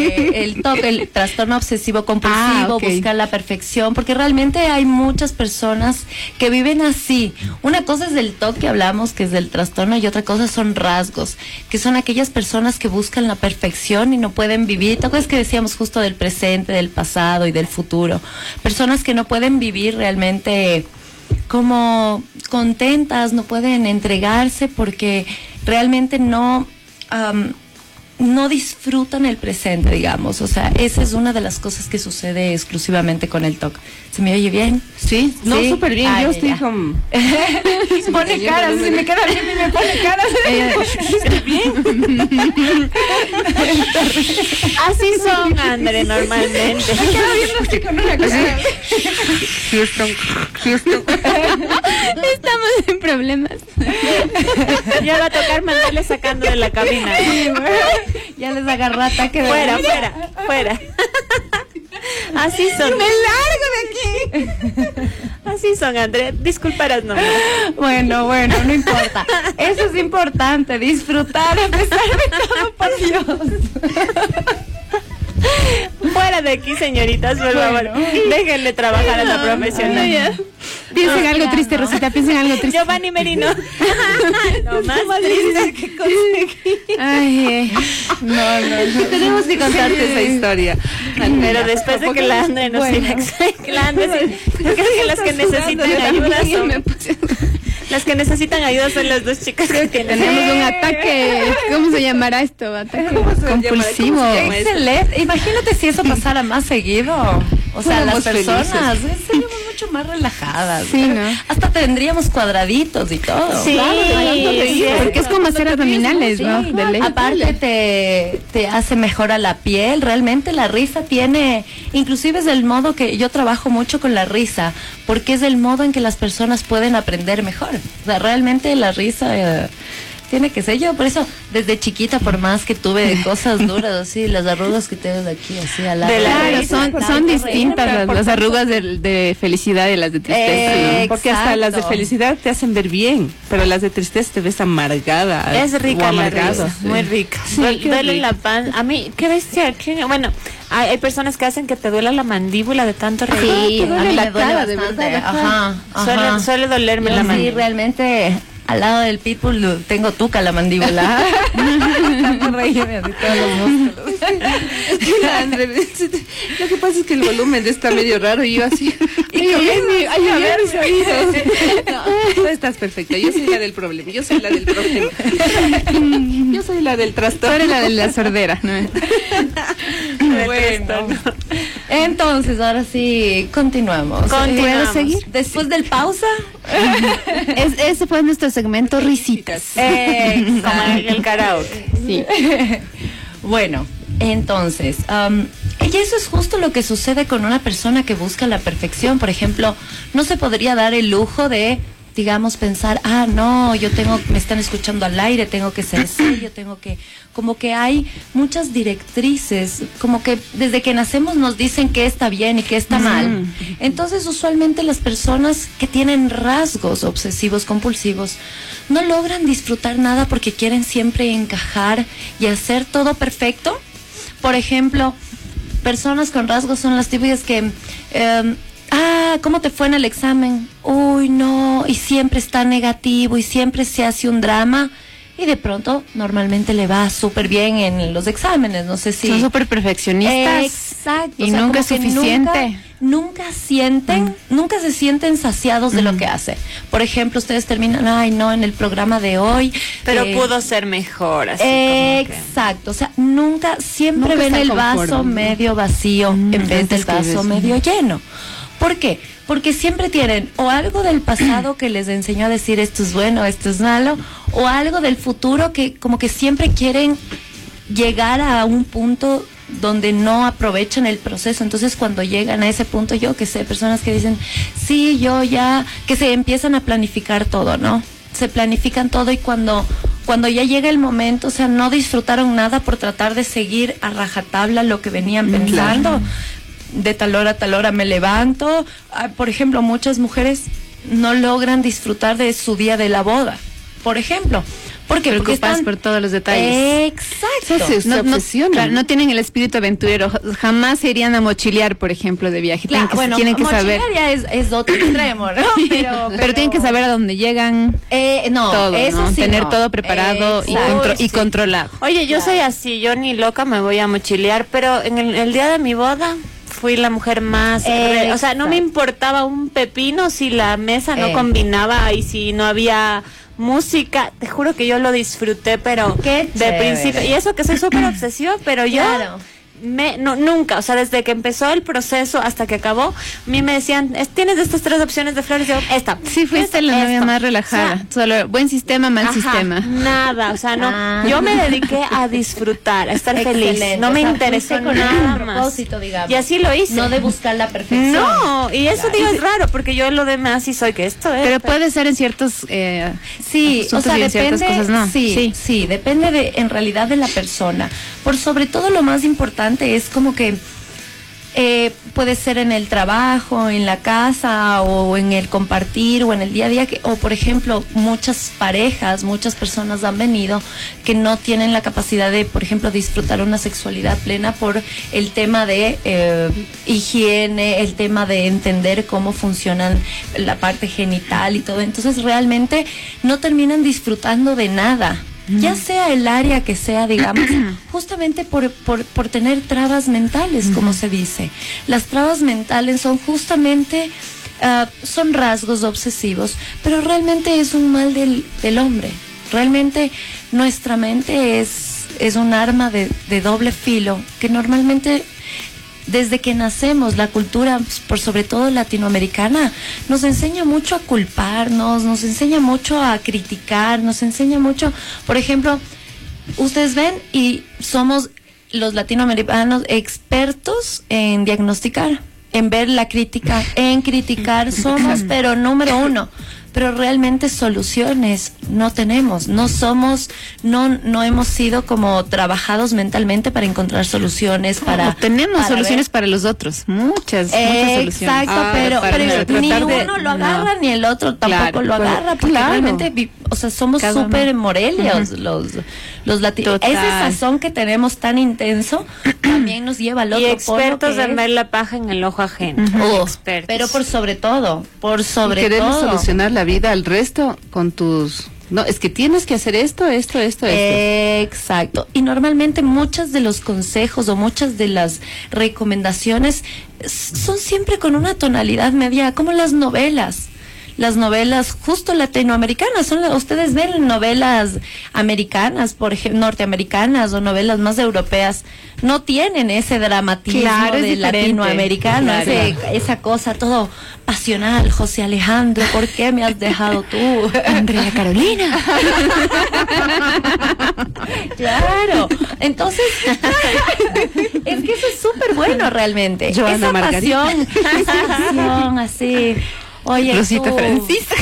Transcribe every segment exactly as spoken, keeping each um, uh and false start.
eh, el T O C, el trastorno obsesivo compulsivo, ah, okay. buscar la perfección, porque realmente hay muchas personas que viven así. Una cosa es el T O C que hablamos, que es del trastorno, y otra cosa son rasgos, que son aquellas personas que buscan la perfección y no pueden vivir. ¿Te acuerdas que decíamos justo del presente, del pasado y del futuro? Personas que no pueden vivir realmente como contentas, no pueden entregarse porque realmente no... Um, no disfrutan el presente, digamos. O sea, esa es una de las cosas que sucede exclusivamente con el T O C. ¿Se me oye bien? Sí, no, ¿Sí? súper bien. Ah, yo ya, estoy ya. con... Pone caras, si me queda bien y me pone caras. ¿Estoy bien? Así son, André, normalmente. Me queda bien así con una cara. Houston, Houston. Estamos en problemas. Ya va a tocar mandarle sacando de la cabina. Sí, bueno. Ya les agarró ataque de fuera, fuera, fuera. Así son. Me largo de aquí. Así son, André. Disculparás, no. Bueno, bueno, no importa. Eso es importante, disfrutar a pesar de todo, por Dios. Fuera de aquí, señoritas, por bueno. favor. Déjenle trabajar no, a la profesional. No, no, piensen no, algo ya, triste, no. Rosita, piensen algo triste. Giovanni Merino. No más, más triste que conseguí. Ay, no, no, no. Tenemos que contarte sí. esa historia. Pero después de que la André nos bueno. siga, que la André, creo que las que necesitan ayuda son... Las que necesitan ayuda son las dos chicas. Creo que tenemos un ataque, ¿cómo se llamará esto? Ataque compulsivo. Excelente. Imagínate si eso pasara más seguido. O sea, las personas seríamos mucho más relajadas. Sí, ¿no? Hasta tendríamos cuadraditos y todo. Sí, claro, sí, porque es como hacer abdominales, sí, ¿no? De ley. Aparte te, te hace mejor a la piel. Realmente la risa tiene, inclusive es el modo que yo trabajo mucho con la risa, porque es el modo en que las personas pueden aprender mejor. O sea, realmente la risa eh, tiene que ser. Yo por eso desde chiquita, por más que tuve cosas duras así, las arrugas que tengo de aquí así al lado, claro, son, son distintas las, las arrugas de, de felicidad y las de tristeza, eh, ¿no? Porque hasta las de felicidad te hacen ver bien, pero las de tristeza te ves amargada. Es rica la risa, sí. Muy rica. Sí, Duele, duele la pan. A mí, qué bestia. ¿Qué? Bueno, hay, hay personas que hacen que te duela la mandíbula de tanto reír. Sí, a mí la cara, de verdad. Ajá, ajá. Suele, suele dolerme yo la sí, mandíbula. Realmente al lado del pitbull tengo tuca la mandíbula. Reírme así todos los músculos. Es que la André, lo que pasa es que el volumen está medio raro y yo así. Y yo, ay, ay, mis oídos. No, tú estás perfecta. Yo soy la del problema. Yo soy la del problema. Yo soy la del trastorno. Tú eres la de la sordera, ¿no? Bueno. Entonces, ahora sí, continuamos. Continuamos. ¿Puedo seguir? Después del pausa. es, ese fue nuestro segmento risitas. Eh, como en el karaoke. Sí. Bueno, entonces, um, y eso es justo lo que sucede con una persona que busca la perfección. Por ejemplo, no se podría dar el lujo de, digamos, pensar, ah, no, yo tengo, me están escuchando al aire, tengo que ser serio, tengo que, como que hay muchas directrices, como que desde que nacemos nos dicen qué está bien y qué está mal. Entonces, usualmente las personas que tienen rasgos obsesivos compulsivos no logran disfrutar nada porque quieren siempre encajar y hacer todo perfecto. Por ejemplo, personas con rasgos son las típicas que... Eh, ah, ¿cómo te fue en el examen? Uy, no, y siempre está negativo y siempre se hace un drama y de pronto normalmente le va súper bien en los exámenes, no sé si... Son súper perfeccionistas. Exacto. Y o sea, nunca es suficiente. Nunca, nunca sienten, mm. nunca se sienten saciados de mm. lo que hace. Por ejemplo, ustedes terminan, ay no, en el programa de hoy... Pero eh, pudo ser mejor, así eh, Exacto, o sea, nunca, siempre nunca ven el vaso conforme. medio vacío mm, en vez del vaso medio lleno. ¿Por qué? Porque siempre tienen o algo del pasado que les enseñó a decir esto es bueno, esto es malo, o algo del futuro que como que siempre quieren llegar a un punto donde no aprovechan el proceso. Entonces cuando llegan a ese punto, yo que sé, personas que dicen, sí, yo ya, que se empiezan a planificar todo, ¿no? Se planifican todo y cuando... Cuando ya llega el momento, o sea, no disfrutaron nada por tratar de seguir a rajatabla lo que venían pensando. Claro. De tal hora a tal hora me levanto. Ah, por ejemplo, muchas mujeres no logran disfrutar de su día de la boda, por ejemplo, ¿Por qué? Porque preocupadas están por todos los detalles. Exacto. Se, se No, no, obsesionan. claro, no tienen el espíritu aventurero, jamás se irían a mochilear, por ejemplo, de viaje. Claro, tienen que, bueno, tienen que saber, mochilear ya es, es otro extremo, ¿no? pero, pero tienen que saber a dónde llegan, Eh, no, todo, eso ¿no? sí Tener no. todo preparado y, Exacto. contro- y Sí. controlado. Oye, yo soy así, yo ni loca me voy a mochilear, pero en el, el día de mi boda fui la mujer más... re- o sea, no me importaba un pepino si la mesa no Eh. combinaba y si no había música. Te juro que yo lo disfruté, pero Qué de chévere. principio. Y eso que soy súper obsesiva, pero yo... Claro. Me, no, nunca, o sea, desde que empezó el proceso hasta que acabó, a mí me decían, "Es- tienes estas tres opciones de flores, y yo, esta. Sí, fuiste esta, la novia esto". más relajada. O sea, Solo buen sistema, mal Ajá, sistema. nada, o sea, no. Ah. Yo me dediqué a disfrutar, a estar feliz. Excelente. No me O sea, interesó fuiste con nada un más. propósito, digamos. Y así lo hice. No de buscar la perfección. No, y eso Claro. digo es raro, porque yo lo demás sí soy que esto es. Pero puede ser en ciertos eh, Sí, o asuntos sea, y en ciertas depende, cosas no. sí, sí, Sí. depende de, en realidad de la persona. Por sobre todo lo más importante es como que eh, puede ser en el trabajo, en la casa o en el compartir o en el día a día, que, o por ejemplo, muchas parejas, muchas personas han venido que no tienen la capacidad de, por ejemplo, disfrutar una sexualidad plena por el tema de eh, higiene, el tema de entender cómo funcionan la parte genital y todo. Entonces realmente no terminan disfrutando de nada. Ya sea el área que sea, digamos, justamente por, por, por tener trabas mentales, como se dice. Las trabas mentales son justamente, uh, son rasgos obsesivos, pero realmente es un mal del, del hombre. Realmente nuestra mente es, es un arma de, de doble filo, que normalmente desde que nacemos, la cultura, por sobre todo latinoamericana, nos enseña mucho a culparnos, nos enseña mucho a criticar, nos enseña mucho, por ejemplo, ustedes ven y somos los latinoamericanos expertos en diagnosticar, en ver la crítica, en criticar, somos pero número uno. Pero realmente soluciones no tenemos, no somos, no no hemos sido como trabajados mentalmente para encontrar soluciones, para... O tenemos para soluciones ver. para los otros, muchas, muchas Eh, soluciones. Exacto, Ah, pero, para pero tratar ni de- uno lo agarra no. ni el otro tampoco Claro, lo pero- agarra, porque claro. realmente, vi- o sea, somos Cada uno. súper morelios los, los latinos. Total. Ese sazón que tenemos tan intenso también nos lleva al otro y expertos polo en que ver la paja en el ojo ajeno. es- Uf, Expertos. pero por sobre todo, por Y sobre queremos todo. solucionar la vida al resto con tus... No, es que tienes que hacer esto, esto, esto, esto. Exacto. Y normalmente muchos de los consejos o muchas de las recomendaciones s- son siempre con una tonalidad media, como las novelas. Las novelas justo latinoamericanas, son la- ustedes ven novelas americanas, por ejemplo, norteamericanas o novelas más europeas, no tienen ese dramatismo Claro, es de diferente. latinoamericano, Claro. ese- esa cosa todo pasional. José Alejandro, ¿por qué me has dejado tú? Andrea Carolina. Claro, entonces es que eso es súper bueno realmente. Joana esa Margarita. pasión, esa pasión así. Oye, Rosita tú- Francisca.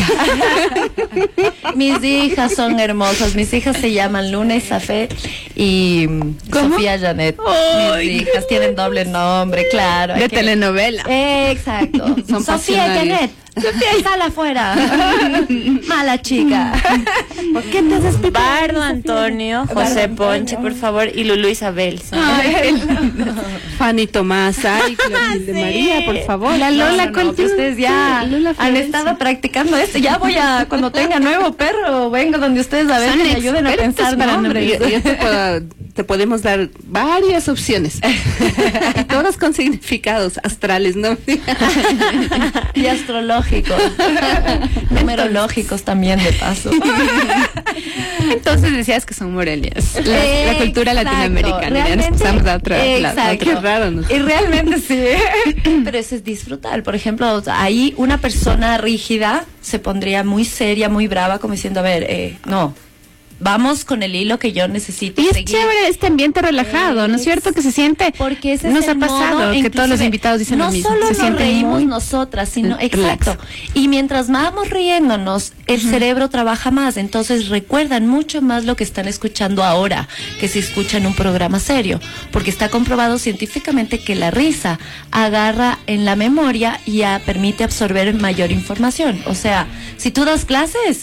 Mis hijas son hermosas. Mis hijas se llaman Luna Isafet y mm, ¿Cómo? Sofía Janet. Ay, Mis hijas tienen doble nombre, claro. hay De que- telenovela. Exacto. Son Sofía pasionales. Janet. Sofía, sal afuera. Mala chica. ¿Por qué te haces Bardo Antonio, José Bardo Ponche, Antonio. por favor, y Lulú Isabel. Fanny Tomás, ay, Clotilde Sí. María, por favor. La No, Lola, no, no, ¿cuál que tiene? ustedes ya Lola han Florencia. estado practicando esto. Ya voy a, cuando tenga nuevo perro, vengo donde ustedes a ver Son que me ayuden a expertos pensar para nombres. Yo, yo te, puedo- te podemos dar varias opciones. Y todas con significados astrales, ¿no? Y astrológicos. Numerológicos también, de paso. Entonces decías que son morelias. La, la cultura Exacto, latinoamericana. Ya nos realmente, pasamos a otra. la- la exacto. Qué raro, ¿no? Y realmente sí. Pero eso es disfrutar. Por ejemplo, o sea, ahí una persona rígida se pondría muy seria, muy brava, como diciendo, a ver, eh, no, vamos con el hilo que yo necesito Y es seguir. chévere este ambiente relajado, ¿no es cierto? Que se siente. Porque ese nos es el ha pasado modo, que todos los inclusive, invitados dicen no lo mismo. solo se nos sienten reímos muy nosotras, sino relax. exacto. Y mientras vamos riéndonos, el cerebro trabaja más, entonces recuerdan mucho más lo que están escuchando ahora que si escuchan un programa serio, porque está comprobado científicamente que la risa agarra en la memoria y ya permite absorber mayor información. O sea, si tú das clases,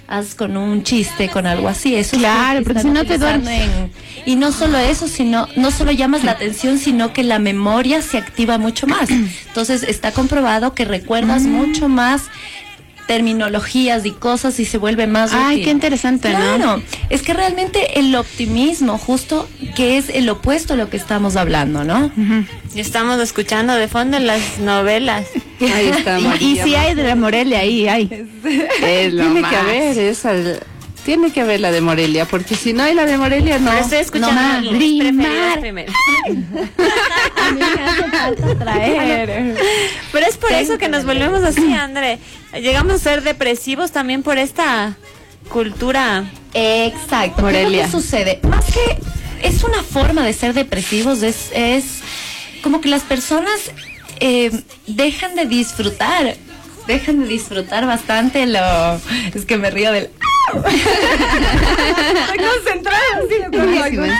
haz con un chiste, con algo así. Eso claro, porque si no te duermes. En, y no solo eso, sino no solo llamas la atención, sino que la memoria se activa mucho más. Entonces está comprobado que recuerdas mm. mucho más terminologías y cosas y se vuelve más útil. Ay, qué interesante, claro, ¿no? Es que realmente el optimismo, justo que es el opuesto a lo que estamos hablando, ¿no? Uh-huh. Y estamos escuchando de fondo las novelas. Ahí está María. Y, y si hay de la Morelia ahí, hay. Es lo tiene más. que haber esa, tiene que haber la de Morelia, porque si no hay la de Morelia, no. Pero estoy escuchando no, las preferidas primero. A mí me hace falta traer. Pero es por Tengo eso que nos volvemos así, André. Llegamos a ser depresivos también por esta cultura. Exacto. Morelia. ¿Qué sucede? Más que es una forma de ser depresivos, es, es como que las personas eh, dejan de disfrutar, dejan de disfrutar bastante lo... Es que me río del... Estoy concentrada.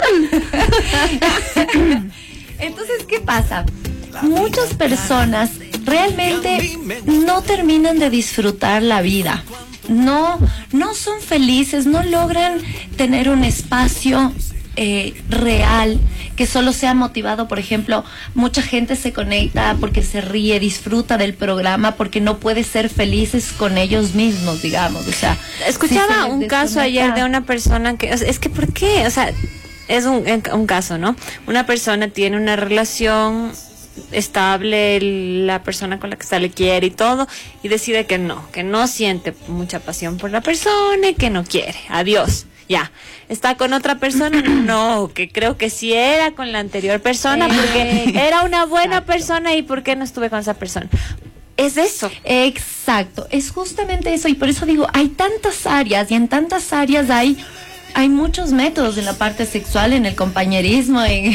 Entonces, ¿qué pasa? Muchas personas realmente no terminan de disfrutar la vida. No, no son felices, no logran tener un espacio eh, real que solo sea motivado. Por ejemplo, mucha gente se conecta porque se ríe, disfruta del programa, porque no puede ser felices con ellos mismos, digamos. O sea, escuchaba si un caso ayer de una persona que, es que ¿por qué? O sea, es un, un caso, ¿no? Una persona tiene una relación estable, la persona con la que está le quiere y todo, y decide que no, que no siente mucha pasión por la persona y que no quiere, adiós, ya. Está con otra persona, no, que creo que sí era con la anterior persona, porque era una buena persona y ¿por qué no estuve con esa persona? Es eso. Exacto, es justamente eso, y por eso digo, hay tantas áreas, y en tantas áreas hay hay muchos métodos en la parte sexual, en el compañerismo, en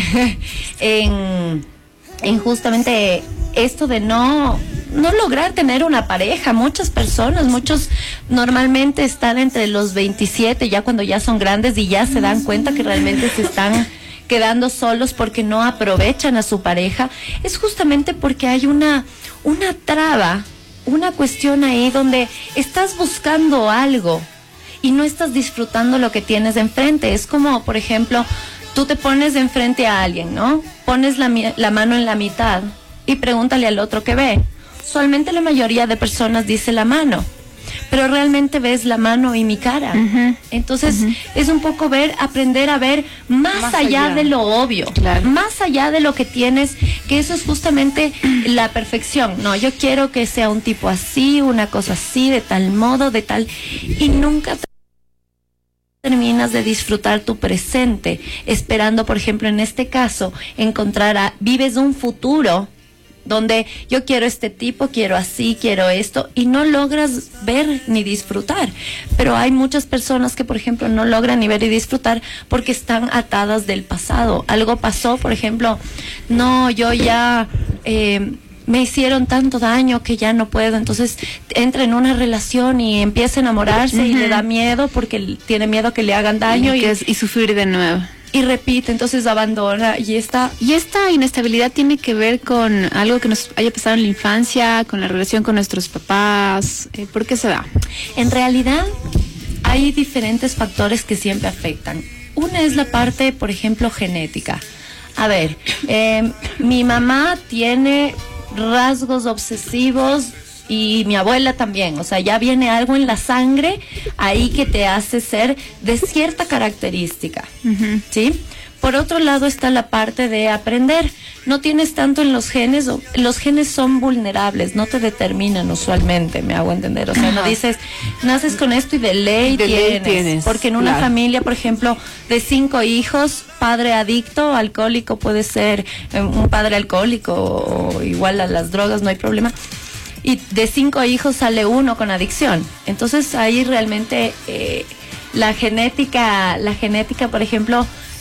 en en justamente esto de no no lograr tener una pareja. Muchas personas, muchos normalmente están entre los veintisiete, ya cuando ya son grandes y ya se dan cuenta que realmente se están quedando solos porque no aprovechan a su pareja. Es justamente porque hay una una traba, una cuestión ahí donde estás buscando algo y no estás disfrutando lo que tienes enfrente. Es como, por ejemplo, tú te pones de enfrente a alguien, ¿no? Pones la, la mano en la mitad y pregúntale al otro qué ve. Usualmente la mayoría de personas dice la mano, pero realmente ves la mano y mi cara. Uh-huh. Entonces, uh-huh. es un poco ver, aprender a ver más, más allá, allá de lo obvio, claro. Más allá de lo que tienes, que eso es justamente la perfección. No, yo quiero que sea un tipo así, una cosa así, de tal modo, de tal... Y nunca terminas de disfrutar tu presente, esperando, por ejemplo, en este caso, encontrar a, vives un futuro donde yo quiero este tipo, quiero así, quiero esto, y no logras ver ni disfrutar. Pero hay muchas personas que, por ejemplo, no logran ni ver y disfrutar porque están atadas del pasado. Algo pasó, por ejemplo, no, yo ya... Eh, me hicieron tanto daño que ya no puedo, entonces entra en una relación y empieza a enamorarse, uh-huh. y le da miedo porque tiene miedo que le hagan daño y, y, que es, y sufrir de nuevo. Y repite, entonces abandona y está... Y esta inestabilidad tiene que ver con algo que nos haya pasado en la infancia, con la relación con nuestros papás. Eh, ¿Por qué se da? En realidad hay diferentes factores que siempre afectan. Una es la parte, por ejemplo, genética. A ver, eh, mi mamá tiene rasgos obsesivos y mi abuela también, o sea, ya viene algo en la sangre ahí que te hace ser de cierta característica, uh-huh. ¿sí? Por otro lado está la parte de aprender. No tienes tanto en los genes, los genes son vulnerables, no te determinan usualmente, me hago entender. O sea, no dices, naces con esto y de ley, de tienes, ley tienes. Porque en una claro. familia, por ejemplo, de cinco hijos, padre adicto, alcohólico, puede ser eh, un padre alcohólico o, o igual a las drogas, no hay problema. Y de cinco hijos sale uno con adicción. Entonces ahí realmente eh, la genética, la genética, por ejemplo,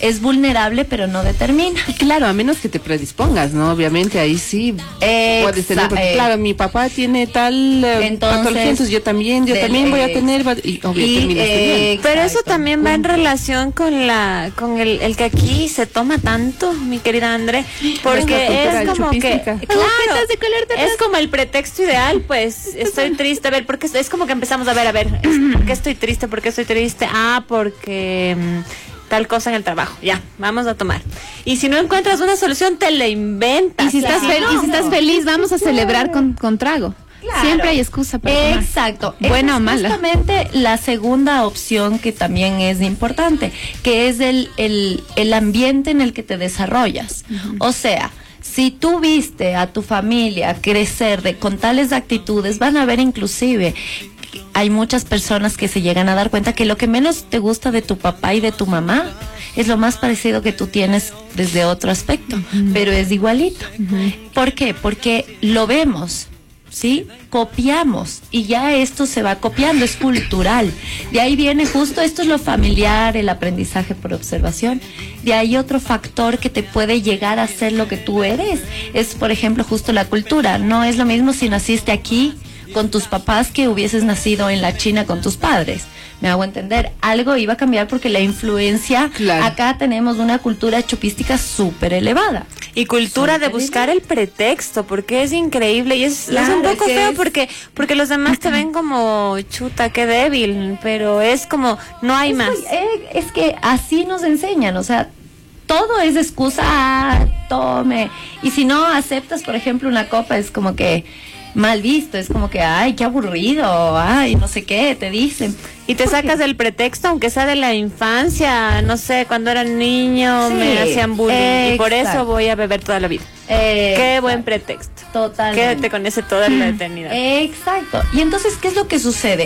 es vulnerable, pero no determina. Claro, a menos que te predispongas, ¿no? Obviamente ahí sí Exa puedes tener, porque, eh, claro, mi papá tiene tal eh, entonces, patología, entonces yo también, yo del, también voy a eh, tener, y obvio, y, terminas eh, Pero eso exacto. también va en relación con la con el, el que aquí se toma tanto, mi querida André, porque cultura es como que chupística. claro, de color de es como el pretexto ideal, pues estoy triste, a ver, porque es como que empezamos a ver, a ver, es- ¿por qué estoy triste? ¿Por qué estoy triste? Ah, porque mm, tal cosa en el trabajo. Ya, vamos a tomar. Y si no encuentras una solución, te la inventas. Y si estás, fel- y si estás feliz, vamos a celebrar con, con trago. Claro. Siempre hay excusa para tomar. Exacto. Buena Esa o es mala. justamente la segunda opción que también es importante, que es el, el, el ambiente en el que te desarrollas. Uh-huh. O sea, si tú viste a tu familia crecer de, con tales actitudes, van a ver inclusive, hay muchas personas que se llegan a dar cuenta que lo que menos te gusta de tu papá y de tu mamá es lo más parecido que tú tienes desde otro aspecto, uh-huh. pero es igualito. Uh-huh. ¿Por qué? Porque lo vemos, ¿sí? Copiamos y ya esto se va copiando, es cultural. De ahí viene justo, esto es lo familiar, el aprendizaje por observación. De ahí otro factor que te puede llegar a ser lo que tú eres, es por ejemplo justo la cultura. No es lo mismo si naciste aquí con tus papás que hubieses nacido en la China con tus padres. Me hago entender, algo iba a cambiar porque la influencia, claro. Acá tenemos una cultura chupística súper elevada. Y cultura de buscar el pretexto, porque es increíble y es, claro, es un poco feo es... porque porque los demás te ven como chuta, qué débil, pero es como, no hay es más. Que, es que así nos enseñan, o sea, todo es excusa, ah, tome. Y si no aceptas, por ejemplo, una copa, es como que mal visto, es como que, ay, qué aburrido, ay, no sé qué, te dicen. Y te sacas el pretexto, aunque sea de la infancia, no sé, cuando era niño sí, me hacían bullying exacto. Y por eso voy a beber toda la vida. Eh, qué buen pretexto. Totalmente. Quédate con ese toda la eternidad. Exacto. Y entonces, ¿qué es lo que sucede?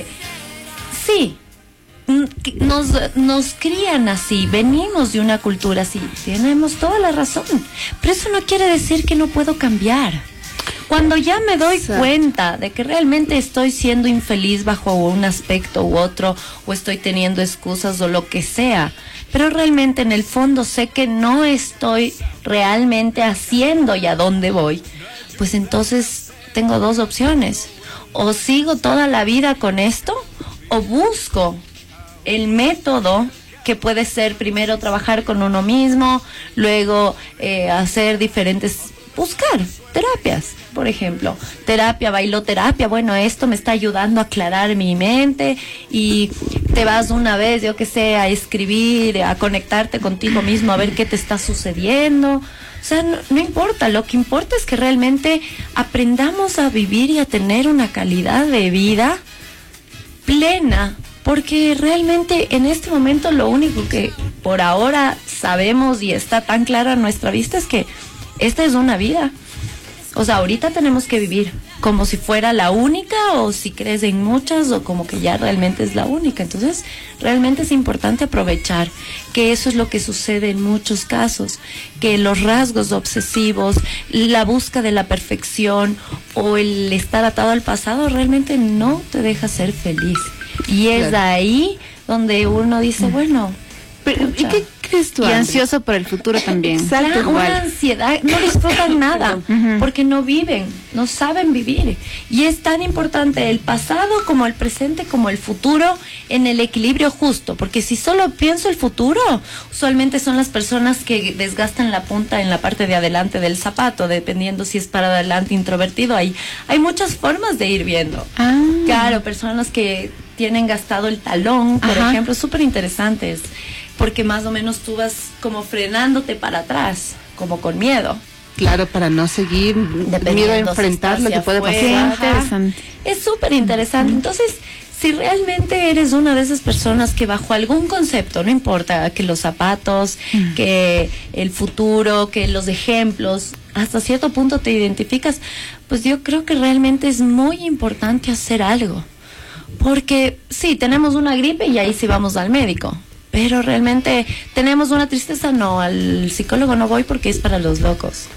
Sí, nos, nos crían así, venimos de una cultura así, tenemos toda la razón, pero eso no quiere decir que no puedo cambiar. Cuando ya me doy Exacto. cuenta de que realmente estoy siendo infeliz bajo un aspecto u otro, o estoy teniendo excusas o lo que sea, pero realmente en el fondo sé que no estoy realmente haciendo y a dónde voy, pues entonces tengo dos opciones. O sigo toda la vida con esto, o busco el método que puede ser primero trabajar con uno mismo, luego eh, hacer diferentes, buscar terapias. Por ejemplo, terapia, bailoterapia, bueno, esto me está ayudando a aclarar mi mente y te vas una vez, yo que sé, a escribir, a conectarte contigo mismo, a ver qué te está sucediendo. O sea, no, no importa, lo que importa es que realmente aprendamos a vivir y a tener una calidad de vida plena, porque realmente en este momento lo único que por ahora sabemos y está tan clara a nuestra vista es que esta es una vida. O sea, ahorita tenemos que vivir como si fuera la única, o si crees en muchas, o como que ya realmente es la única. Entonces, realmente es importante aprovechar que eso es lo que sucede en muchos casos, que los rasgos obsesivos, la búsqueda de la perfección o el estar atado al pasado realmente no te deja ser feliz. Y es claro. ahí donde uno dice, bueno, pero ¿y qué crees tú? Y André? Ansioso por el futuro también. Exacto, una igual. Ansiedad, no disfrutan nada, uh-huh. porque no viven, no saben vivir. Y es tan importante el pasado como el presente como el futuro en el equilibrio justo, porque si solo pienso el futuro, usualmente son las personas que desgastan la punta en la parte de adelante del zapato, dependiendo si es para adelante introvertido. Hay, hay muchas formas de ir viendo. Ah. Claro, personas que tienen gastado el talón, por Ajá. ejemplo, súper interesantes. Porque más o menos tú vas como frenándote para atrás, como con miedo. Claro, para no seguir, miedo a enfrentar lo que puede pasar. Interesante. Es súper interesante. Entonces, si realmente eres una de esas personas que bajo algún concepto, no importa que los zapatos, mm. que el futuro, que los ejemplos, hasta cierto punto te identificas, pues yo creo que realmente es muy importante hacer algo. Porque sí, tenemos una gripe y ahí sí vamos al médico. Pero realmente tenemos una tristeza, no, al psicólogo no voy porque es para los locos.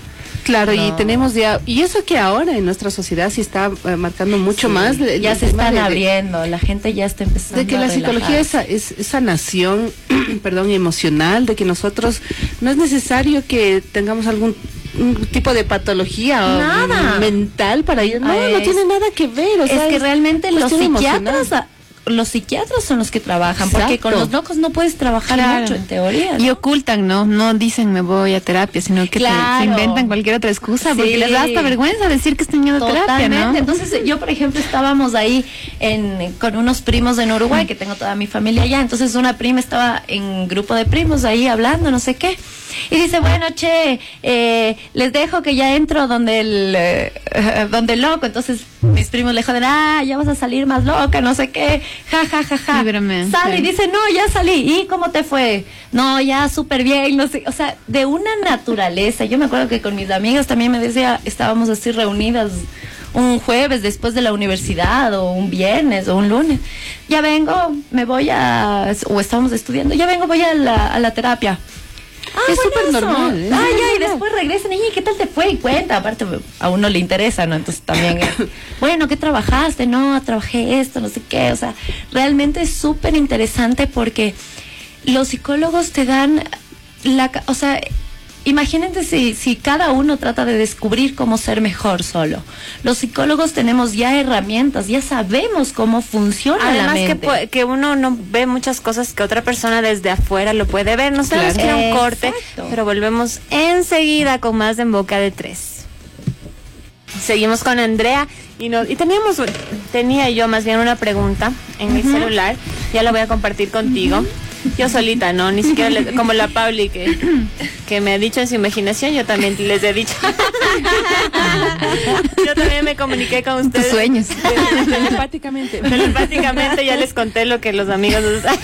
Claro, no. y tenemos ya, y eso que ahora en nuestra sociedad sí está uh, marcando mucho Sí, más. De, ya de, se de, están de, abriendo, la gente ya está empezando de que a la psicología es, es, es sanación, perdón, emocional, de que nosotros no es necesario que tengamos algún un tipo de patología Nada. o mental para ir, no, Es- no tiene nada que ver. O Es sea, que realmente los cuestión psiquiatras, emocional. los psiquiatras son los que trabajan, porque Exacto. con los locos no puedes trabajar Claro. mucho en teoría. ¿no? Y ocultan, ¿no? No dicen me voy a terapia, sino que te- Claro. se inventan cualquier otra excusa porque Sí. les da hasta vergüenza decir que están yendo a terapia, Totalmente. ¿no? Entonces, yo, por ejemplo, estábamos ahí en, con unos primos en Uruguay, que tengo toda mi familia allá. Entonces, una prima estaba en grupo de primos ahí hablando, no sé qué. Y dice, bueno, che, eh, les dejo que ya entro donde el, eh, donde el loco. Entonces, mis primos le joden, ah, ya vas a salir más loca, no sé qué. Ja, ja, ja, ja. Líbrame, Sale sí. y dice, no, ya salí. ¿Y cómo te fue? No, ya súper bien, no sé. O sea, de una naturaleza. Yo me acuerdo que con mis amigas también me decía, estábamos así reunidas un jueves después de la universidad o un viernes o un lunes. Ya vengo, me voy a, o estamos estudiando, ya vengo, voy a la, a la terapia. Ah, Es súper buenazo. normal, ¿eh? Ah, Es ya, y normal. después regresan, y ¿qué tal te fue? Y cuenta, aparte a uno le interesa, ¿no? Entonces también, eh, bueno, ¿qué trabajaste? No, trabajé esto, no sé qué. O sea, realmente es súper interesante porque los psicólogos te dan la, ca- o sea, imagínate si, si cada uno trata de descubrir cómo ser mejor solo. Los psicólogos tenemos ya herramientas, ya sabemos cómo funciona la Además que, mente. pu- que uno no ve muchas cosas que otra persona desde afuera lo puede ver. Nos tenemos Claro. que ir a un corte, Exacto. pero volvemos enseguida con más de En Boca de Tres. Seguimos con Andrea y, no, y teníamos, tenía yo más bien una pregunta en mi celular, ya la voy a compartir contigo. Yo solita, ¿no? Ni siquiera les- como la Pauli que, que me ha dicho en su imaginación, yo también les he dicho. Yo también me comuniqué con ustedes. Tus sueños. Telepáticamente. Telepáticamente ya les conté lo que los amigos nos están,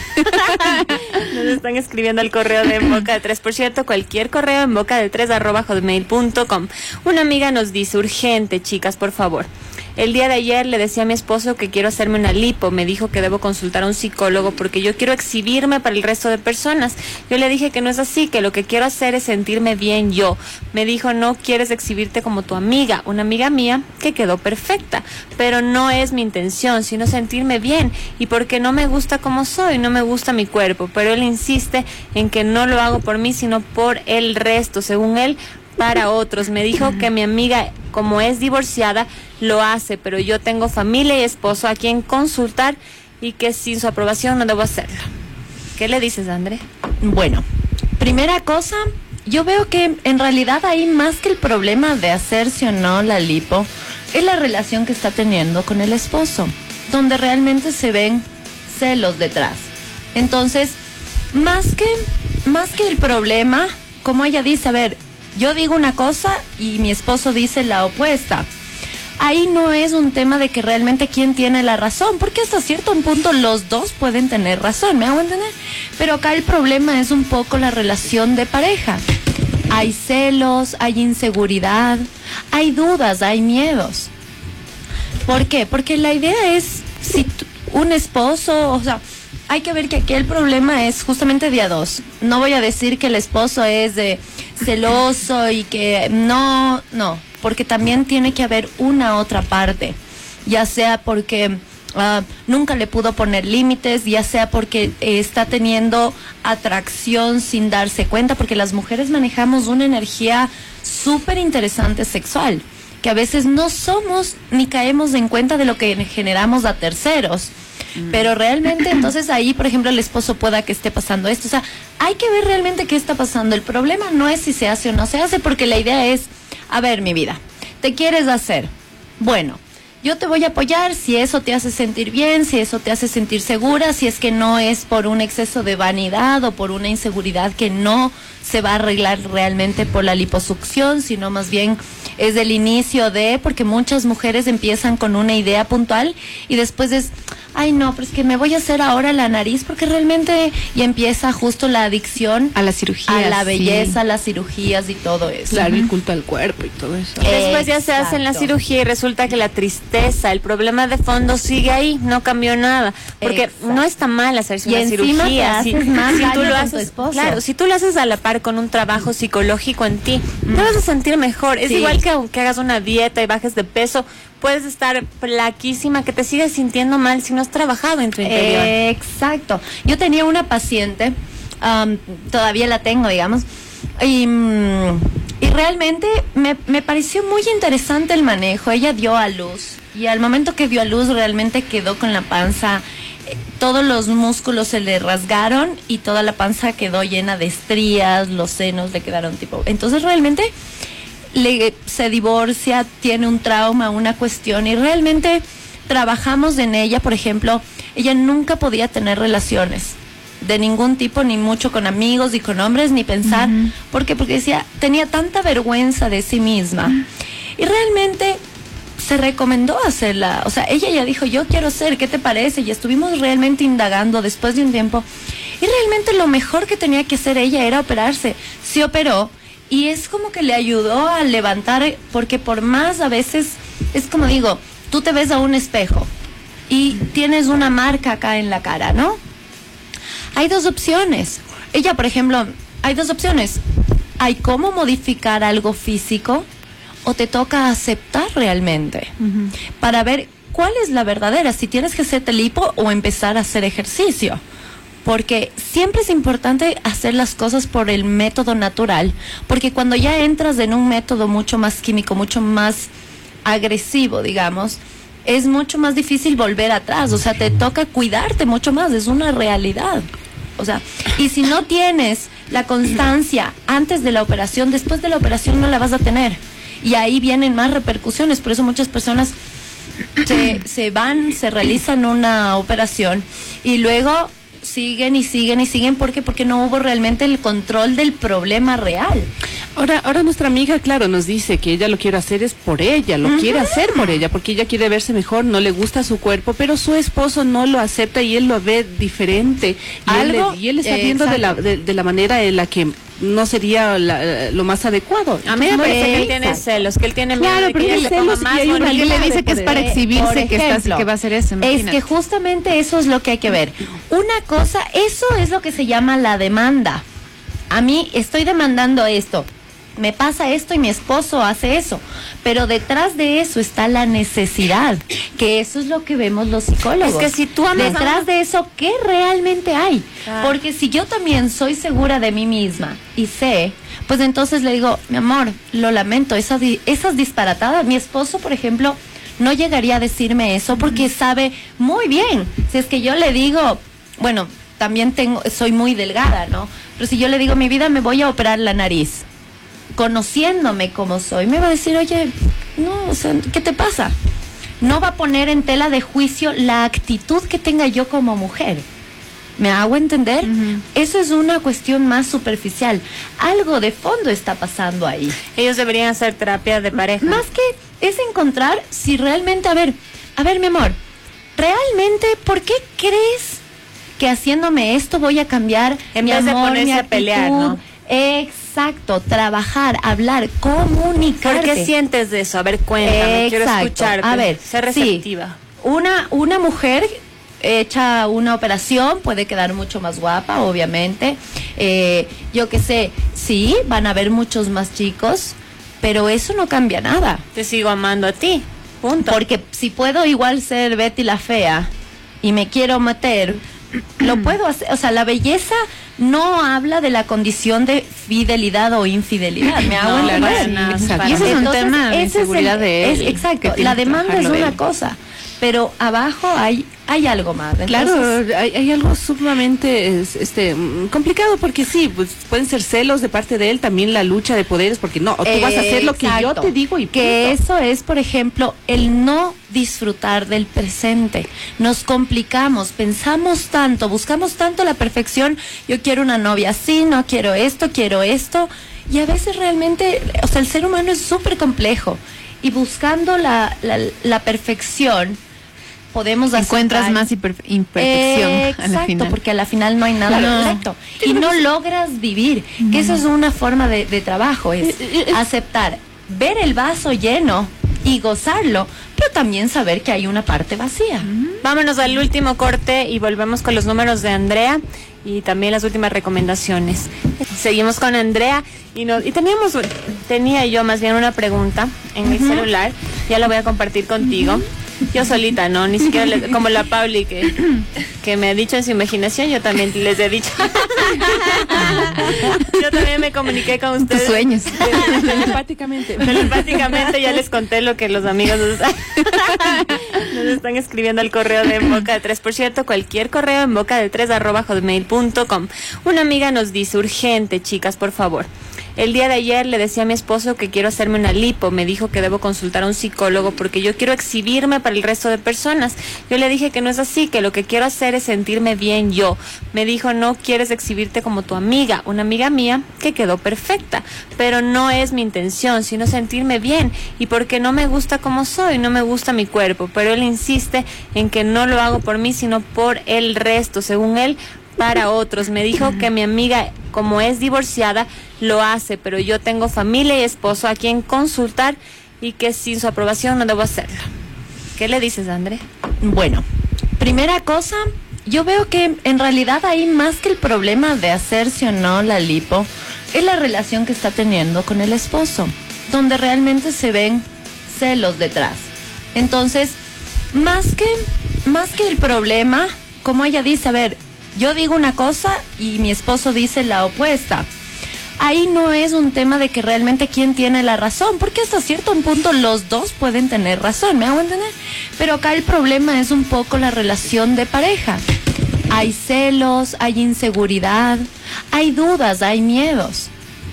nos están escribiendo al correo de En Boca de Tres. Por cierto, cualquier correo en boca de tres arroba hotmail punto com. Una amiga nos dice, urgente, chicas, por favor. El día de ayer le decía a mi esposo que quiero hacerme una lipo. Me dijo que debo consultar a un psicólogo porque yo quiero exhibirme para el resto de personas. Yo le dije que no es así, que lo que quiero hacer es sentirme bien yo. Me dijo, no quieres exhibirte como tu amiga, una amiga mía que quedó perfecta. Pero no es mi intención, sino sentirme bien. Y porque no me gusta como soy, no me gusta mi cuerpo. Pero él insiste en que no lo hago por mí, sino por el resto. Según él, para otros. Me dijo que mi amiga, como es divorciada, lo hace, pero yo tengo familia y esposo a quien consultar y que sin su aprobación no debo hacerlo. ¿Qué le dices, André? Bueno, primera cosa, yo veo que en realidad ahí más que el problema de hacerse o no la lipo, es la relación que está teniendo con el esposo, donde realmente se ven celos detrás. Entonces, más que, más que el problema, como ella dice, a ver, yo digo una cosa y mi esposo dice la opuesta. Ahí no es un tema de que realmente quién tiene la razón, porque hasta cierto punto los dos pueden tener razón, ¿me hago entender? Pero acá el problema es un poco la relación de pareja. Hay celos, hay inseguridad, hay dudas, hay miedos. ¿Por qué? Porque la idea es, si tú- un esposo, o sea, hay que ver que aquí el problema es justamente de a dos. No voy a decir que el esposo es de celoso y que no, no, porque también tiene que haber una otra parte, ya sea porque uh, nunca le pudo poner límites, ya sea porque eh, está teniendo atracción sin darse cuenta, porque las mujeres manejamos una energía súper interesante sexual, que a veces no somos ni caemos en cuenta de lo que generamos a terceros. Pero realmente, entonces ahí, por ejemplo, el esposo pueda que esté pasando esto. O sea, hay que ver realmente qué está pasando. El problema no es si se hace o no se hace, porque la idea es, a ver, mi vida, ¿te quieres hacer? Bueno, yo te voy a apoyar si eso te hace sentir bien, si eso te hace sentir segura, si es que no es por un exceso de vanidad o por una inseguridad que no se va a arreglar realmente por la liposucción, sino más bien es el inicio de, porque muchas mujeres empiezan con una idea puntual y después es, ay no, pero es que me voy a hacer ahora la nariz porque realmente, y empieza justo la adicción A la cirugía. a la sí. belleza, las cirugías y todo eso. Claro, el culto al cuerpo y todo eso. Después ya se hacen la Exacto. cirugía y resulta que la tristeza tristeza, el problema de fondo sigue ahí, no cambió nada. Porque Exacto. no está mal hacerse Y una encima cirugía. te Si, haces más si daño tú lo con haces, tu esposo. claro, si tú lo haces a la par con un trabajo psicológico en ti, te vas a sentir mejor. Es Sí. igual que aunque hagas una dieta y bajes de peso, puedes estar flaquísima, que te sigues sintiendo mal si no has trabajado en tu interior. Eh, exacto. Yo tenía una paciente, um, todavía la tengo, digamos, y, mm, y realmente me, me pareció muy interesante el manejo. Ella dio a luz y al momento que dio a luz realmente quedó con la panza, eh, todos los músculos se le rasgaron y toda la panza quedó llena de estrías, los senos le quedaron tipo... Entonces realmente le, se divorcia, tiene un trauma, una cuestión y realmente trabajamos en ella. Por ejemplo, ella nunca podía tener relaciones de ningún tipo, ni mucho con amigos, ni con hombres, ni pensar. Uh-huh. ¿Por qué? Porque decía, tenía tanta vergüenza de sí misma. Uh-huh. Y realmente se recomendó hacerla. O sea, ella ya dijo, yo quiero ser, ¿qué te parece? Y estuvimos realmente indagando después de un tiempo. Y realmente lo mejor que tenía que hacer ella era operarse. Se operó y es como que le ayudó a levantar, porque por más a veces, es como digo, tú te ves a un espejo y tienes una marca acá en la cara, ¿no? Hay dos opciones. Ella, por ejemplo, hay dos opciones. Hay cómo modificar algo físico o te toca aceptar realmente uh-huh. para ver cuál es la verdadera, si tienes que hacerte lipo o empezar a hacer ejercicio. Porque siempre es importante hacer las cosas por el método natural, porque cuando ya entras en un método mucho más químico, mucho más agresivo, digamos, es mucho más difícil volver atrás. O sea, te toca cuidarte mucho más, es una realidad. O sea, y si no tienes la constancia antes de la operación, después de la operación no la vas a tener. Y ahí vienen más repercusiones. Por eso muchas personas se, se van, se realizan una operación y luego siguen y siguen y siguen. ¿Por qué? Porque no hubo realmente el control del problema real. Ahora, ahora nuestra amiga, claro, nos dice que ella lo quiere hacer es por ella, lo uh-huh. quiere hacer por ella, porque ella quiere verse mejor, no le gusta su cuerpo, pero su esposo no lo acepta y él lo ve diferente. Y, ¿Algo? Él, y él está eh, viendo de la, de, de la manera en la que no sería la, lo más adecuado. A mí me no parece es, que él tiene celos, que él tiene miedo claro, de pero que ella se celos coma y más hay una bonita. Alguien le dice que es para Eh, exhibirse, que, ejemplo, estás, que va a hacer eso. Imagínate. Es que justamente eso es lo que hay que ver. Una cosa, eso es lo que se llama la demanda. A mí estoy demandando esto. Me pasa esto y mi esposo hace eso, pero detrás de eso está la necesidad, que eso es lo que vemos los psicólogos. Es que si tú amas detrás a... de eso, ¿qué realmente hay? Ah. Porque si yo también soy segura de mí misma y sé, pues entonces le digo, mi amor, lo lamento, esas, esas disparatadas, mi esposo, por ejemplo, no llegaría a decirme eso porque sabe muy bien, si es que yo le digo, bueno, también tengo, soy muy delgada, ¿no? Pero si yo le digo, mi vida, me voy a operar la nariz, conociéndome como soy, me va a decir, oye, no, o sea, ¿qué te pasa? No va a poner en tela de juicio la actitud que tenga yo como mujer. ¿Me hago entender? Uh-huh. Eso es una cuestión más superficial. Algo de fondo está pasando ahí. Ellos deberían hacer terapia de pareja. Más que es encontrar si realmente, a ver, a ver, mi amor, realmente, ¿por qué crees que haciéndome esto voy a cambiar en mi vez amor, de ponerse mi a actitud? pelear, ¿no? Exacto, trabajar, hablar, comunicarte. ¿Por qué sientes de eso? A ver, cuéntame, Exacto. quiero escucharte. A ver, ser receptiva. Sí, una, una mujer hecha una operación puede quedar mucho más guapa, obviamente. Eh, yo qué sé, sí, van a haber muchos más chicos, pero eso no cambia nada. Te sigo amando a ti, punto. Porque si puedo igual ser Betty la fea y me quiero meter, lo puedo hacer. O sea, la belleza no habla de la condición de fidelidad o infidelidad. Me hago No, entender. claro, sí, para y ese es un Entonces, tema de ese es inseguridad el- de él. es- exacto, que tiene la que demanda es trabajarlo de una él. cosa, pero abajo hay hay algo más. Claro, Entonces, hay, hay algo sumamente es, este mm, complicado porque sí, pues pueden ser celos de parte de él, también la lucha de poderes, porque no, tú vas a hacer lo que yo exacto. te digo y que punto. eso es, por ejemplo, el no disfrutar del presente. Nos complicamos, pensamos tanto, buscamos tanto la perfección. Yo quiero una novia así, no quiero esto, quiero esto, y a veces realmente, o sea, el ser humano es súper complejo y buscando la, la, la perfección podemos Encuentras aceptar- más hiper- imperfección Eh, a la exacto, final. porque a la final no hay nada No. perfecto y no logras vivir, que eso es una forma de, de trabajo, es Eh, eh, eh. aceptar, ver el vaso lleno y gozarlo, pero también saber que hay una parte vacía. Uh-huh. Vámonos al último corte y volvemos con los números de Andrea y también las últimas recomendaciones. Seguimos con Andrea y, no, y teníamos, tenía yo más bien una pregunta en uh-huh. mi celular, ya la voy a compartir contigo. Uh-huh. Yo solita, ¿no? Ni siquiera les, como la Pauli que, que me ha dicho en su imaginación, yo también les he dicho. Yo también me comuniqué con ustedes. Tus sueños. Telepáticamente. Telepáticamente ya les conté lo que los amigos nos están, nos están escribiendo al correo de En Boca de Tres. Por cierto, cualquier correo en boca de tres arroba hotmail punto com. Una amiga nos dice, urgente, chicas, por favor. El día de ayer le decía a mi esposo que quiero hacerme una lipo. Me dijo que debo consultar a un psicólogo porque yo quiero exhibirme para el resto de personas. Yo le dije que no es así, que lo que quiero hacer es sentirme bien yo. Me dijo, no quieres exhibirte como tu amiga, una amiga mía que quedó perfecta. Pero no es mi intención, sino sentirme bien. Y porque no me gusta como soy, no me gusta mi cuerpo. Pero él insiste en que no lo hago por mí, sino por el resto. Según él, para otros. Me dijo que mi amiga, como es divorciada, lo hace, pero yo tengo familia y esposo a quien consultar y que sin su aprobación no debo hacerlo. ¿Qué le dices, André? Bueno, primera cosa, yo veo que en realidad ahí más que el problema de hacerse o no la lipo, es la relación que está teniendo con el esposo, donde realmente se ven celos detrás. Entonces, más que, más que el problema, como ella dice, a ver, yo digo una cosa y mi esposo dice la opuesta. Ahí no es un tema de que realmente quién tiene la razón, porque hasta cierto punto los dos pueden tener razón, ¿me hago entender? Pero acá el problema es un poco la relación de pareja. Hay celos, hay inseguridad, hay dudas, hay miedos.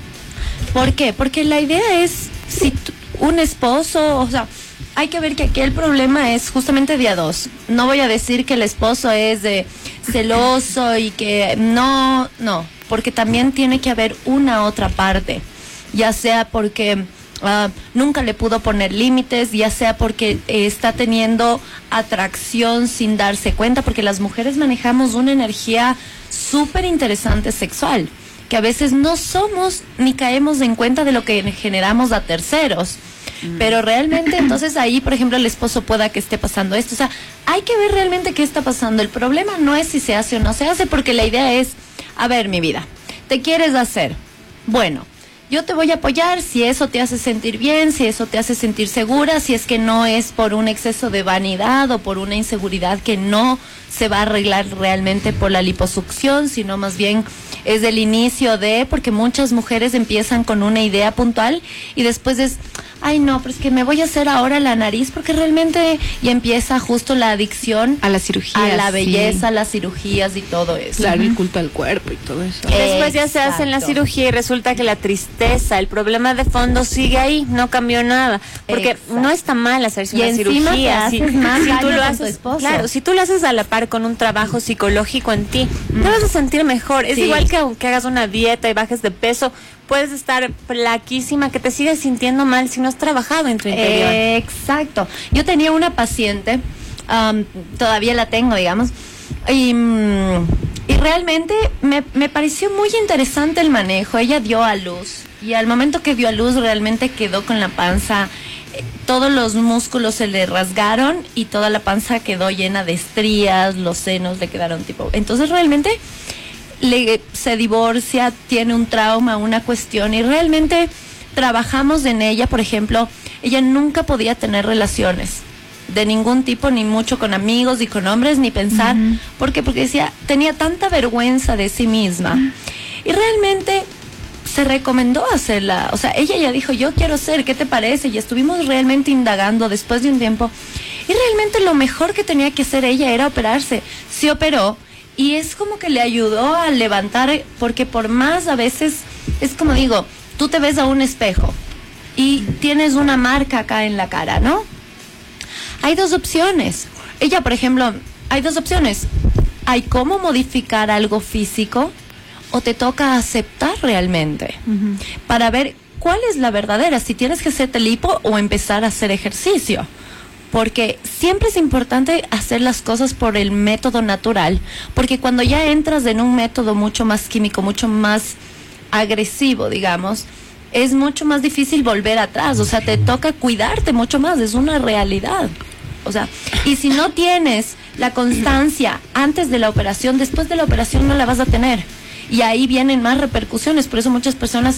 ¿Por qué? Porque la idea es, si un esposo, o sea, hay que ver que aquí el problema es justamente de a dos. No voy a decir que el esposo es de celoso y que no, no, porque también tiene que haber una otra parte, ya sea porque uh, nunca le pudo poner límites, ya sea porque eh, está teniendo atracción sin darse cuenta, porque las mujeres manejamos una energía súper interesante sexual, que a veces no somos ni caemos en cuenta de lo que generamos a terceros. Pero realmente, entonces ahí, por ejemplo, el esposo pueda que esté pasando esto. O sea, hay que ver realmente qué está pasando. El problema no es si se hace o no se hace, porque la idea es, a ver, mi vida, ¿te quieres hacer? Bueno, yo te voy a apoyar si eso te hace sentir bien, si eso te hace sentir segura, si es que no es por un exceso de vanidad o por una inseguridad que no se va a arreglar realmente por la liposucción, sino más bien es el inicio de, porque muchas mujeres empiezan con una idea puntual y después es, ay no, pero es que me voy a hacer ahora la nariz porque realmente y empieza justo la adicción a la cirugía, a la belleza, sí. a las cirugías y todo eso. Claro, el culto al cuerpo y todo eso. Después ya se hacen la cirugía y resulta que la tristeza, el problema de fondo sigue ahí, no cambió nada, porque Exacto. no está mal hacerse y una cirugía. Te haces si, más si tú lo con haces, tu esposo. claro, si tú lo haces a la par con un trabajo psicológico en ti, Mm. te vas a sentir mejor. Es Sí. igual que aunque hagas una dieta y bajes de peso, puedes estar flaquísima, que te sigues sintiendo mal si no has trabajado en tu interior. Eh, exacto. Yo tenía una paciente, um, todavía la tengo, digamos, y, mm, y realmente me, me pareció muy interesante el manejo. Ella dio a luz y al momento que dio a luz realmente quedó con la panza, eh, todos los músculos se le rasgaron y toda la panza quedó llena de estrías, los senos le quedaron tipo... Entonces realmente... Le, se divorcia, tiene un trauma, una cuestión, y realmente trabajamos en ella. Por ejemplo, ella nunca podía tener relaciones de ningún tipo, ni mucho con amigos, ni con hombres, ni pensar. Uh-huh. ¿Por qué? Porque decía, tenía tanta vergüenza de sí misma. Uh-huh. Y realmente se recomendó hacerla. O sea, ella ya dijo, yo quiero ser, ¿qué te parece? Y estuvimos realmente indagando después de un tiempo. Y realmente lo mejor que tenía que hacer ella era operarse. Se operó. Y es como que le ayudó a levantar, porque por más a veces, es como digo, tú te ves a un espejo y tienes una marca acá en la cara, ¿no? Hay dos opciones. Ella, por ejemplo, hay dos opciones. Hay cómo modificar algo físico o te toca aceptar realmente uh-huh. para ver cuál es la verdadera, si tienes que hacerte lipo o empezar a hacer ejercicio. Porque siempre es importante hacer las cosas por el método natural, porque cuando ya entras en un método mucho más químico, mucho más agresivo, digamos, es mucho más difícil volver atrás, o sea, te toca cuidarte mucho más, es una realidad. O sea, y si no tienes la constancia antes de la operación, después de la operación no la vas a tener. Y ahí vienen más repercusiones, por eso muchas personas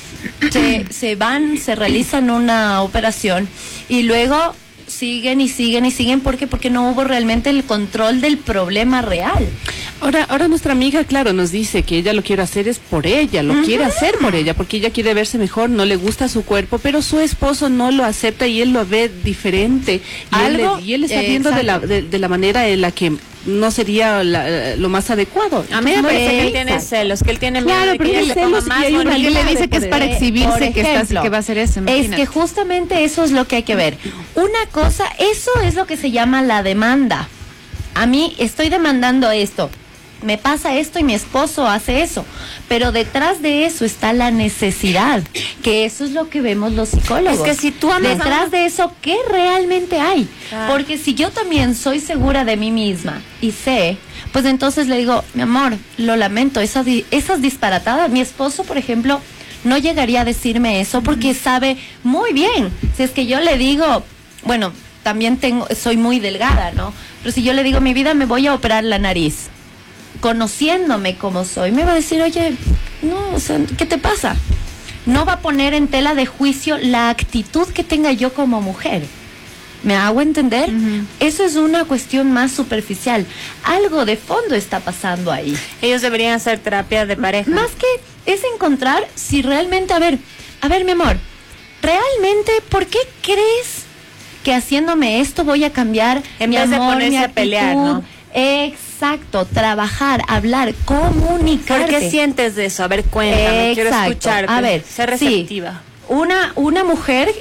se, se van, se realizan una operación y luego siguen y siguen y siguen. ¿Por qué? Porque no hubo realmente el control del problema real. Ahora, ahora nuestra amiga, claro, nos dice que ella lo quiere hacer es por ella, lo uh-huh. quiere hacer por ella, porque ella quiere verse mejor, no le gusta su cuerpo, pero su esposo no lo acepta y él lo ve diferente. Y, ¿Algo? Él, y él está eh, viendo de la, de, de la manera en la que no sería la, lo más adecuado. A mí me parece que él tiene celos, que él tiene miedo claro, de que ella celos más y hay una le dice que es para exhibirse, ejemplo, que, estás, que va a hacer eso. Imagínate. Es que justamente eso es lo que hay que ver. Una cosa, eso es lo que se llama la demanda. A mí estoy demandando esto, me pasa esto y mi esposo hace eso, pero detrás de eso está la necesidad, que eso es lo que vemos los psicólogos. Es que si tú amas, detrás de eso, ¿qué realmente hay? Ah. Porque si yo también soy segura de mí misma y sé, pues entonces le digo, mi amor, lo lamento, esas, esas disparatadas, mi esposo, por ejemplo, no llegaría a decirme eso porque sabe muy bien, si es que yo le digo, bueno, también tengo, soy muy delgada, ¿no? Pero si yo le digo, mi vida, me voy a operar la nariz, conociéndome como soy, me va a decir, oye, no, o sea, ¿qué te pasa? No va a poner en tela de juicio la actitud que tenga yo como mujer. ¿Me hago entender? Uh-huh. Eso es una cuestión más superficial. Algo de fondo está pasando ahí. Ellos deberían hacer terapia de pareja. Más que es encontrar si realmente, a ver, a ver, mi amor, realmente, ¿por qué crees que haciéndome esto voy a cambiar en mi vez amor, de ponerse mi a actitud? pelear, ¿no? Exacto, trabajar, hablar, comunicarte. ¿Por qué sientes de eso? A ver, cuéntame, quiero escucharte. A ver, ser receptiva. Sí, una, una mujer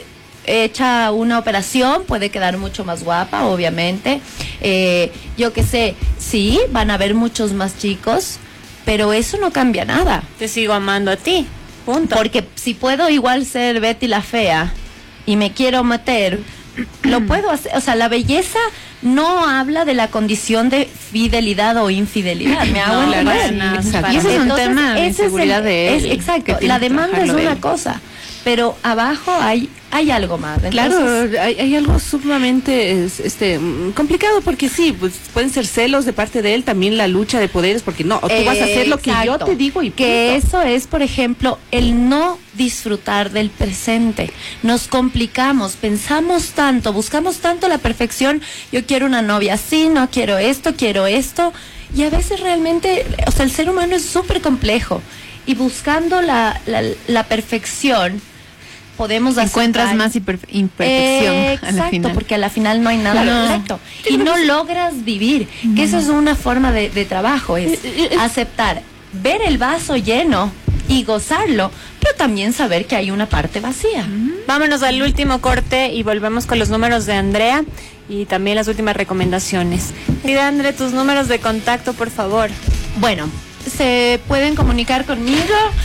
hecha una operación puede quedar mucho más guapa, obviamente. Eh, yo qué sé, sí, van a haber muchos más chicos, pero eso no cambia nada. Te sigo amando a ti, punto. Porque si puedo igual ser Betty la fea y me quiero meter, lo puedo hacer. O sea, la belleza no habla de la condición de fidelidad o infidelidad. Me hago no, entender. no, y eso es un tema de inseguridad de él. Es, exacto, la demanda es una cosa, pero abajo hay hay algo más. Entonces, claro, hay, hay algo sumamente este complicado porque sí, pues pueden ser celos de parte de él, también la lucha de poderes, porque no, tú eh, vas a hacer lo que exacto. yo te digo y que punto. Eso es, por ejemplo, el no disfrutar del presente. Nos complicamos, pensamos tanto, buscamos tanto la perfección. Yo quiero una novia así, no quiero esto, quiero esto, y a veces realmente, o sea, el ser humano es súper complejo y buscando la, la, la perfección podemos encuentras aceptar más imperfección eh, exacto, a la final. Porque a la final no hay nada no. perfecto y no logras vivir, no. que eso es una forma de, de trabajo, es aceptar, ver el vaso lleno y gozarlo, pero también saber que hay una parte vacía. Uh-huh. Vámonos al último corte y volvemos con los números de Andrea y también las últimas recomendaciones. Mira, Andrea, tus números de contacto, por favor. Bueno, se pueden comunicar conmigo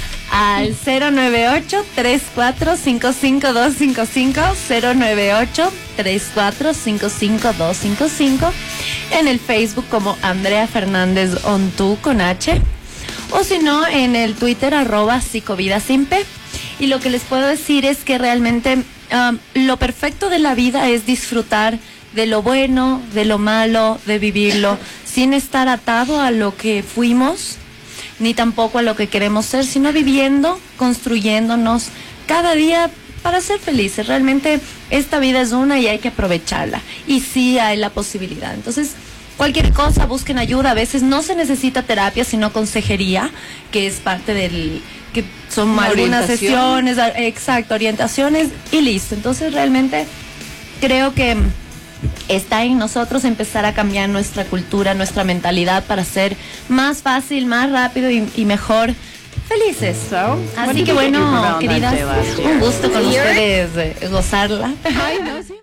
al cero nueve ocho, tres cuatro cinco cinco dos cinco cinco, cero nueve ocho, tres cuatro cinco cinco dos cinco cinco, en el Facebook como Andrea Fernández Ontú con H, o si no en el Twitter arroba psicovidasimpe. Y lo que les puedo decir es que realmente um, lo perfecto de la vida es disfrutar de lo bueno, de lo malo, de vivirlo, sin estar atado a lo que fuimos, ni tampoco a lo que queremos ser, sino viviendo, construyéndonos cada día para ser felices. Realmente esta vida es una y hay que aprovecharla. Y sí hay la posibilidad. Entonces, cualquier cosa, busquen ayuda. A veces no se necesita terapia, sino consejería, que es parte del... que son Una algunas sesiones, exacto, orientaciones y listo. Entonces, realmente creo que está en nosotros empezar a cambiar nuestra cultura, nuestra mentalidad para ser más fácil, más rápido y, y mejor felices. So, Así que bueno, queridas, un gusto con ustedes eh, gozarla. Ay, no, sí.